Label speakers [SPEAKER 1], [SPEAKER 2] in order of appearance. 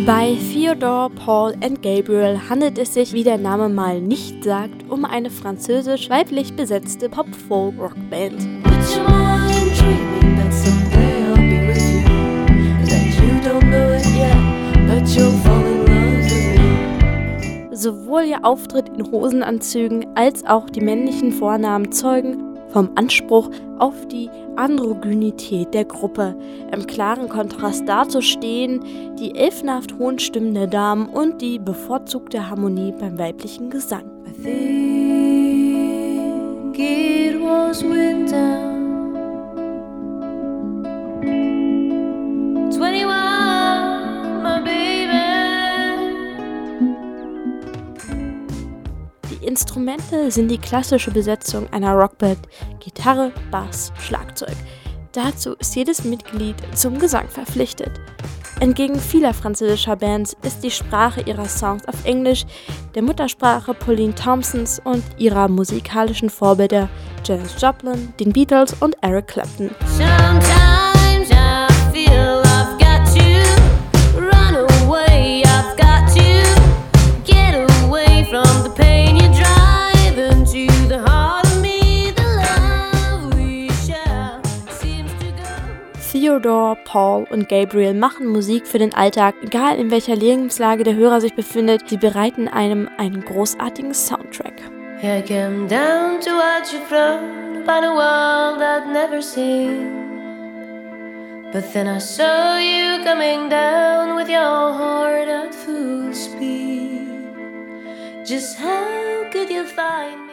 [SPEAKER 1] Bei Theodore, Paul and Gabriel handelt es sich, wie der Name mal nicht sagt, um eine französisch-weiblich besetzte Pop-Folk-Rockband. Sowohl ihr Auftritt in Hosenanzügen als auch die männlichen Vornamen zeugen vom Anspruch auf die Androgynität der Gruppe. Im klaren Kontrast dazu stehen die elfenhaft hohen Stimmen der Damen und die bevorzugte Harmonie beim weiblichen Gesang.
[SPEAKER 2] I think it was winter. 21, my baby.
[SPEAKER 1] Die Instrumente sind die klassische Besetzung einer Rockband: Gitarre, Bass, Schlagzeug. Dazu ist jedes Mitglied zum Gesang verpflichtet. Entgegen vieler französischer Bands ist die Sprache ihrer Songs auf Englisch, der Muttersprache Pauline Thompsons und ihrer musikalischen Vorbilder Janis Joplin, den Beatles und Eric Clapton.
[SPEAKER 2] Sometimes I feel I've got to run away. I've got to get away from the pain you drive into the heart of me. The love we share seems to go.
[SPEAKER 1] Theodore, Paul und Gabriel machen Musik für den Alltag, egal in welcher Lebenslage der Hörer sich befindet. Sie bereiten einem einen großartigen Soundtrack.
[SPEAKER 2] I came down to watch you float upon a world I'd never seen. But then I saw you coming down with your heart at full speed. Just how could you find